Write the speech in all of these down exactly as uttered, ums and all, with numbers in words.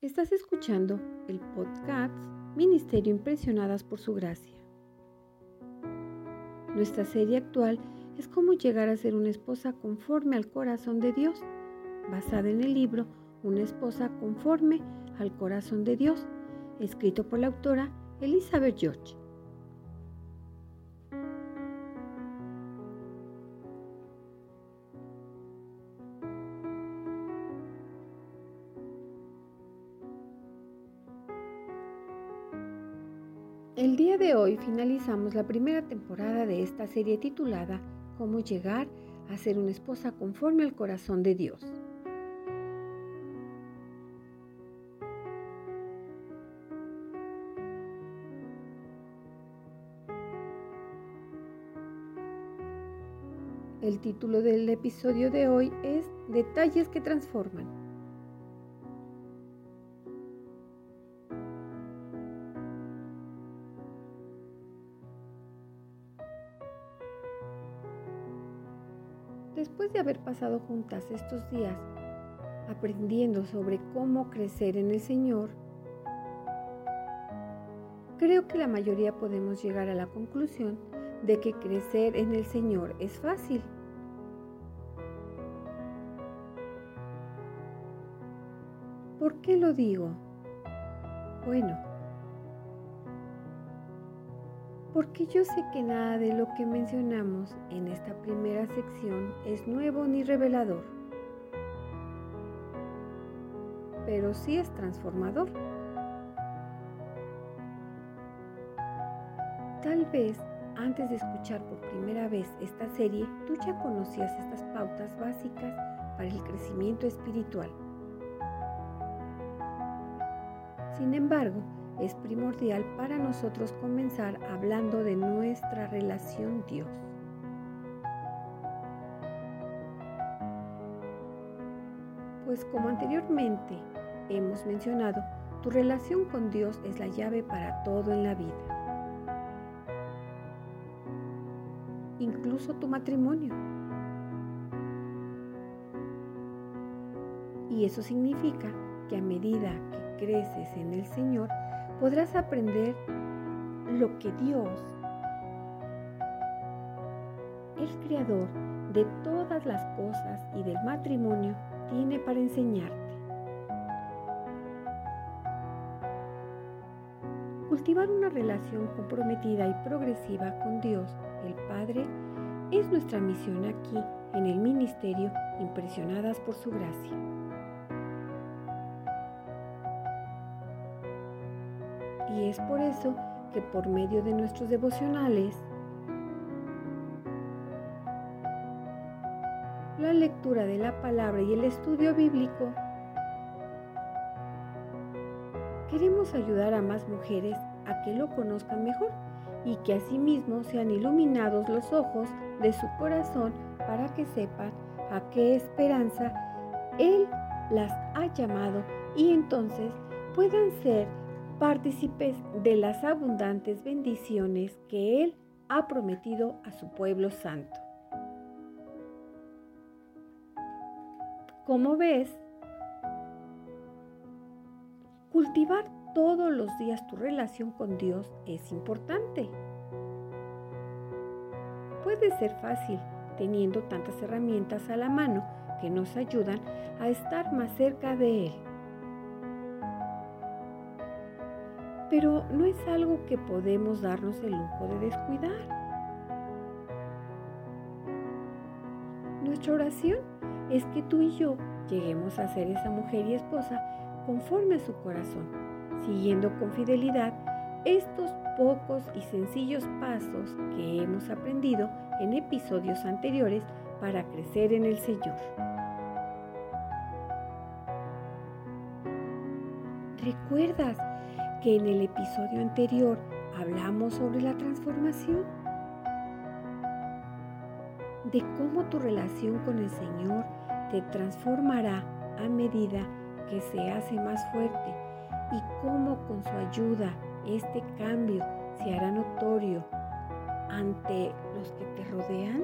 Estás escuchando el podcast Ministerio Impresionadas por Su Gracia. Nuestra serie actual es Cómo llegar a ser una esposa conforme al corazón de Dios, basada en el libro Una esposa conforme al corazón de Dios, escrito por la autora Elizabeth George. El día de hoy finalizamos la primera temporada de esta serie titulada Cómo llegar a ser una esposa conforme al corazón de Dios. El título del episodio de hoy es Detalles que transforman. Después de haber pasado juntas estos días aprendiendo sobre cómo crecer en el Señor, creo que la mayoría podemos llegar a la conclusión de que crecer en el Señor es fácil. ¿Por qué lo digo? Bueno, porque yo sé que nada de lo que mencionamos en esta primera sección es nuevo ni revelador, pero sí es transformador. Tal vez antes de escuchar por primera vez esta serie, tú ya conocías estas pautas básicas para el crecimiento espiritual. Sin embargo, es primordial para nosotros comenzar hablando de nuestra relación Dios. Pues como anteriormente hemos mencionado, tu relación con Dios es la llave para todo en la vida. Incluso tu matrimonio. Y eso significa que a medida que creces en el Señor, podrás aprender lo que Dios, el Creador de todas las cosas y del matrimonio, tiene para enseñarte. Cultivar una relación comprometida y progresiva con Dios, el Padre, es nuestra misión aquí en el ministerio Impresionadas por Su Gracia. Y es por eso que por medio de nuestros devocionales, la lectura de la palabra y el estudio bíblico, queremos ayudar a más mujeres a que lo conozcan mejor y que asimismo sean iluminados los ojos de su corazón para que sepan a qué esperanza Él las ha llamado y entonces puedan ser partícipes de las abundantes bendiciones que Él ha prometido a su pueblo santo. Como ves, cultivar todos los días tu relación con Dios es importante. Puede ser fácil teniendo tantas herramientas a la mano que nos ayudan a estar más cerca de Él. Pero no es algo que podemos darnos el lujo de descuidar. Nuestra oración es que tú y yo lleguemos a ser esa mujer y esposa conforme a su corazón, siguiendo con fidelidad estos pocos y sencillos pasos que hemos aprendido en episodios anteriores para crecer en el Señor. ¿Recuerdas que en el episodio anterior hablamos sobre la transformación? De cómo tu relación con el Señor te transformará a medida que se hace más fuerte y cómo con su ayuda este cambio se hará notorio ante los que te rodean.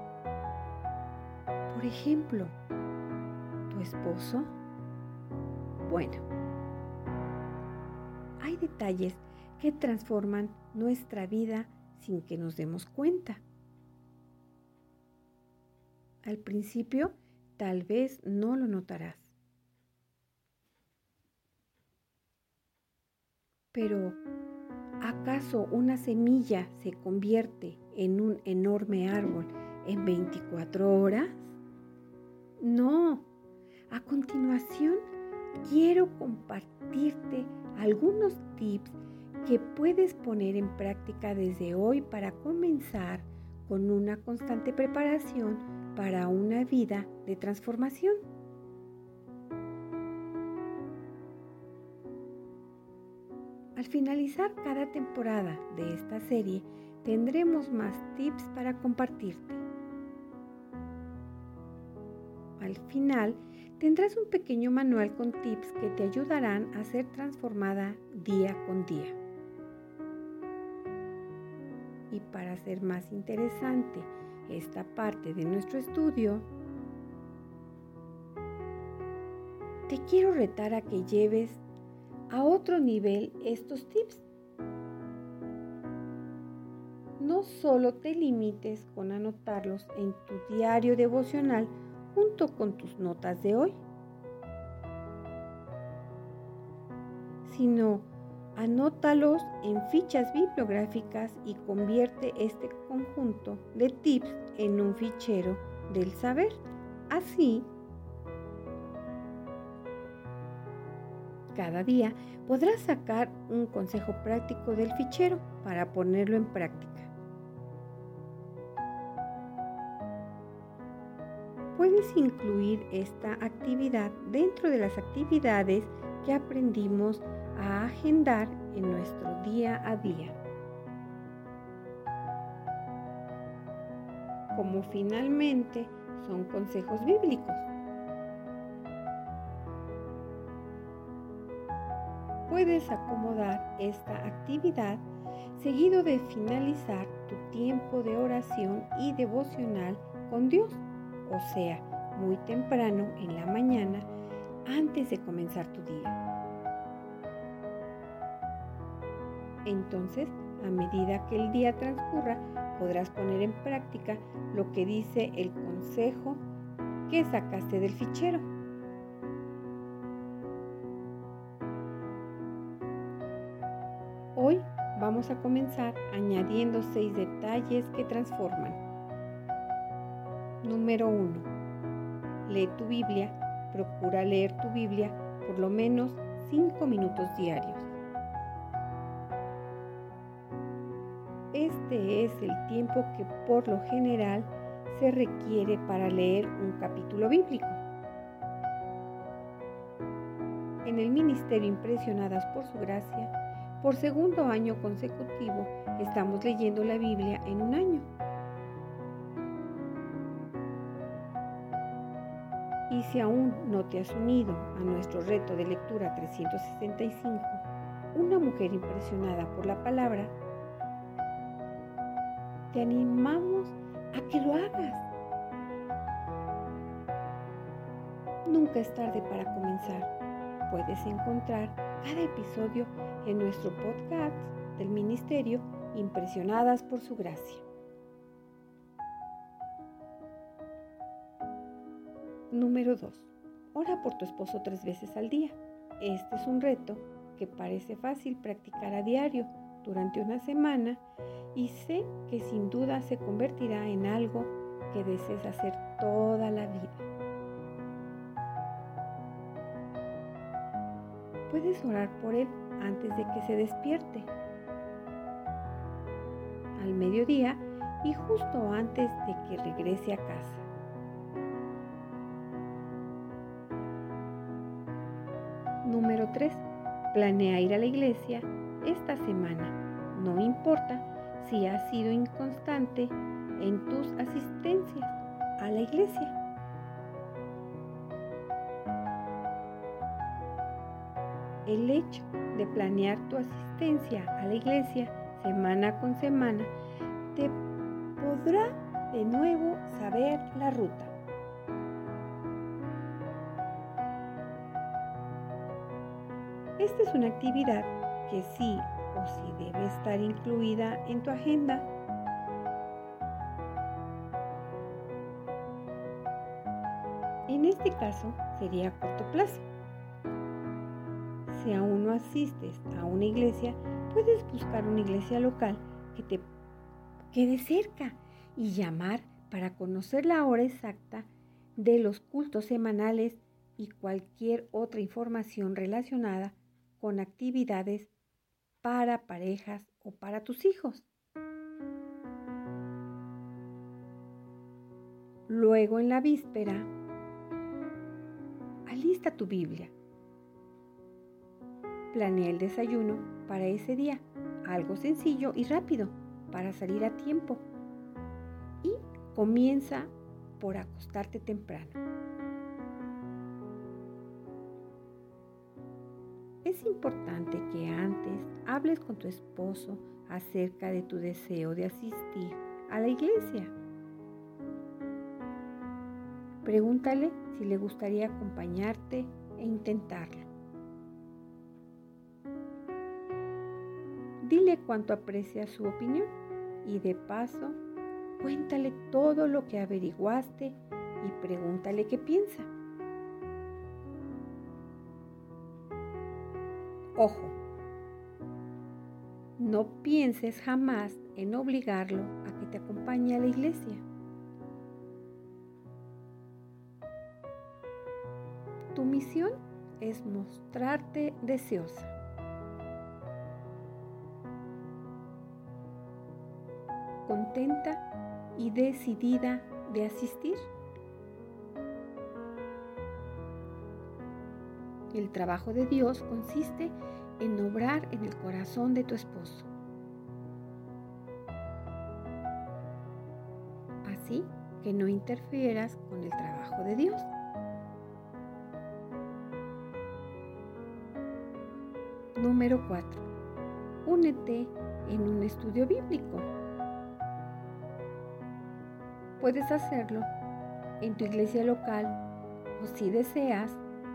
Por ejemplo, tu esposo, Bueno, hay detalles que transforman nuestra vida sin que nos demos cuenta. Al principio, tal vez no lo notarás. Pero, ¿acaso una semilla se convierte en un enorme árbol en veinticuatro horas? No. A continuación, quiero compartirte algunos tips que puedes poner en práctica desde hoy para comenzar con una constante preparación para una vida de transformación. Al finalizar cada temporada de esta serie, tendremos más tips para compartirte. Al final, tendrás un pequeño manual con tips que te ayudarán a ser transformada día con día. Y para hacer más interesante esta parte de nuestro estudio, te quiero retar a que lleves a otro nivel estos tips. No solo te limites con anotarlos en tu diario devocional junto con tus notas de hoy, sino anótalos en fichas bibliográficas y convierte este conjunto de tips en un fichero del saber. Así, cada día podrás sacar un consejo práctico del fichero para ponerlo en práctica. Puedes incluir esta actividad dentro de las actividades que aprendimos a agendar en nuestro día a día. Como finalmente son consejos bíblicos. Puedes acomodar esta actividad seguido de finalizar tu tiempo de oración y devocional con Dios, o sea, muy temprano en la mañana antes de comenzar tu día. Entonces, a medida que el día transcurra, podrás poner en práctica lo que dice el consejo que sacaste del fichero. Hoy vamos a comenzar añadiendo seis detalles que transforman. Número uno. Lee tu Biblia. Procura leer tu Biblia por lo menos cinco minutos diarios. Este es el tiempo que por lo general se requiere para leer un capítulo bíblico. En el Ministerio Impresionadas por Su Gracia, por segundo año consecutivo, estamos leyendo la Biblia en un año. Y si aún no te has unido a nuestro reto de lectura trescientos sesenta y cinco, una mujer impresionada por la palabra, te animamos a que lo hagas. Nunca es tarde para comenzar. Puedes encontrar cada episodio en nuestro podcast del Ministerio Impresionadas por Su Gracia. Número dos. Ora por tu esposo tres veces al día. Este es un reto que parece fácil practicar a diario durante una semana y sé que sin duda se convertirá en algo que desees hacer toda la vida. Puedes orar por él antes de que se despierte, al mediodía y justo antes de que regrese a casa. Número tres. Planea ir a la iglesia esta semana. No importa si has sido inconstante en tus asistencias a la iglesia. El hecho de planear tu asistencia a la iglesia semana con semana te podrá de nuevo saber la ruta. Esta es una actividad que sí o sí debe estar incluida en tu agenda. En este caso sería a corto plazo. Si aún no asistes a una iglesia, puedes buscar una iglesia local que te quede cerca y llamar para conocer la hora exacta de los cultos semanales y cualquier otra información relacionada con actividades para parejas o para tus hijos. Luego, en la víspera, alista tu Biblia. Planea el desayuno para ese día, algo sencillo y rápido para salir a tiempo. Y comienza por acostarte temprano. Es importante que antes hables con tu esposo acerca de tu deseo de asistir a la iglesia. Pregúntale si le gustaría acompañarte e intentarlo. Dile cuánto aprecias su opinión y de paso, cuéntale todo lo que averiguaste y pregúntale qué piensa. Ojo, no pienses jamás en obligarlo a que te acompañe a la iglesia. Tu misión es mostrarte deseosa. Contenta y decidida de asistir. El trabajo de Dios consiste en obrar en el corazón de tu esposo. Así que no interfieras con el trabajo de Dios. Número cuatro. Únete en un estudio bíblico. Puedes hacerlo en tu iglesia local o si deseas,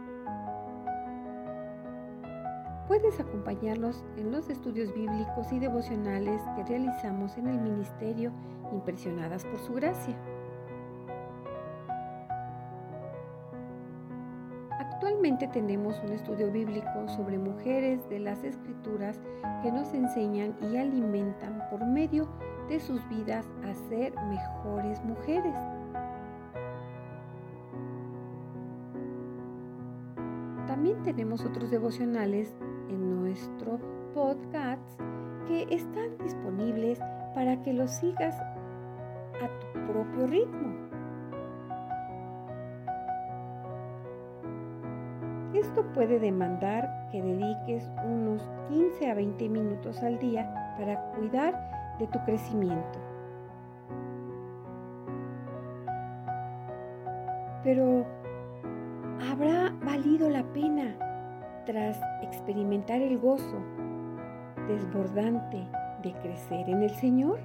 puedes acompañarnos en los estudios bíblicos y devocionales que realizamos en el ministerio Impresionadas por su Gracia. Actualmente tenemos un estudio bíblico sobre mujeres de las Escrituras que nos enseñan y alimentan por medio de sus vidas a ser mejores mujeres. También tenemos otros devocionales en nuestro podcast que están disponibles para que los sigas a tu propio ritmo. Esto puede demandar que dediques unos quince a veinte minutos al día para cuidar de tu crecimiento. Pero ¿habrá valido la pena tras experimentar el gozo desbordante de crecer en el Señor?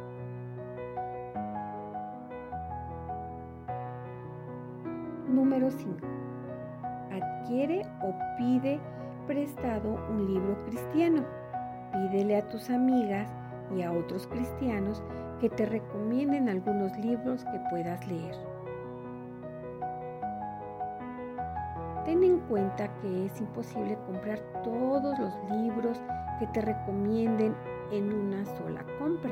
Número cinco. Adquiere o pide prestado un libro cristiano. Pídele a tus amigas y a otros cristianos que te recomienden algunos libros que puedas leer. Ten en cuenta que es imposible comprar todos los libros que te recomienden en una sola compra.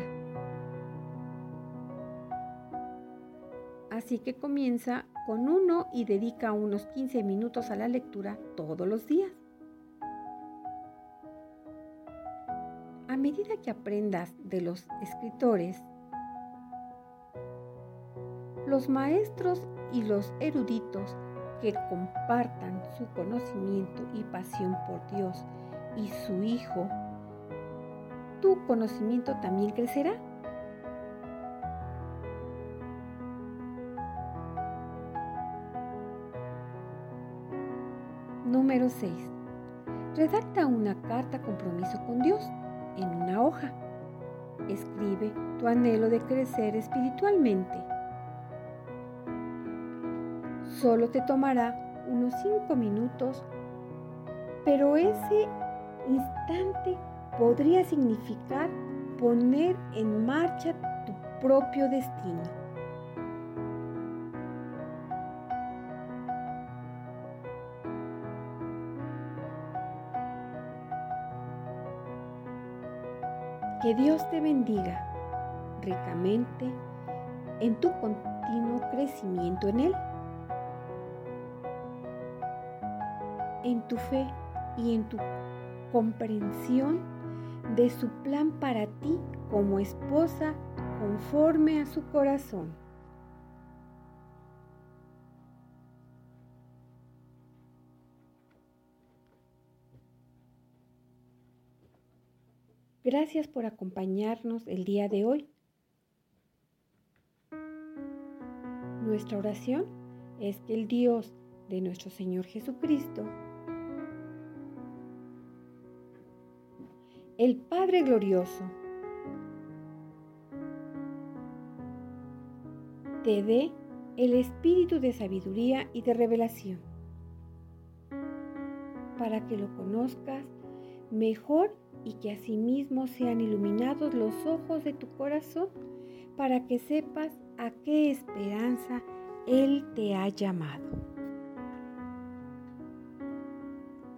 Así que comienza con uno y dedica unos quince minutos a la lectura todos los días. A medida que aprendas de los escritores, los maestros y los eruditos que compartan su conocimiento y pasión por Dios y su Hijo, tu conocimiento también crecerá. Número seis. Redacta una carta compromiso con Dios en una hoja. Escribe tu anhelo de crecer espiritualmente. Solo te tomará unos cinco minutos pero ese instante podría significar poner en marcha tu propio destino. Que Dios te bendiga ricamente en tu continuo crecimiento en Él, en tu fe y en tu comprensión de su plan para ti como esposa conforme a su corazón. Gracias por acompañarnos el día de hoy. Nuestra oración es que el Dios de nuestro Señor Jesucristo, el Padre glorioso, te dé el espíritu de sabiduría y de revelación para que lo conozcas mejor y que asimismo sean iluminados los ojos de tu corazón para que sepas a qué esperanza Él te ha llamado.